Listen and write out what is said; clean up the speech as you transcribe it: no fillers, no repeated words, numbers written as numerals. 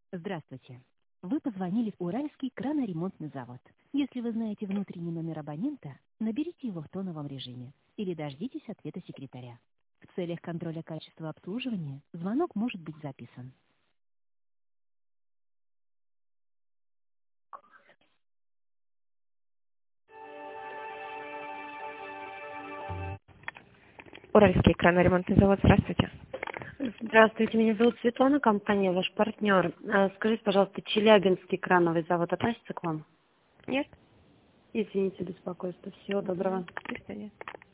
Здравствуйте. Вы позвонили в Уральский краноремонтный завод. Если вы знаете внутренний номер абонента, наберите его в тоновом режиме или дождитесь ответа секретаря. В целях контроля качества обслуживания звонок может быть записан. Уральский краноремонтный завод. Здравствуйте. Здравствуйте, меня зовут Светлана, компания «Ваш партнер». Скажите, пожалуйста, Челябинский крановый завод относится к вам? Нет? Извините, беспокойство. Всего доброго. До свидания.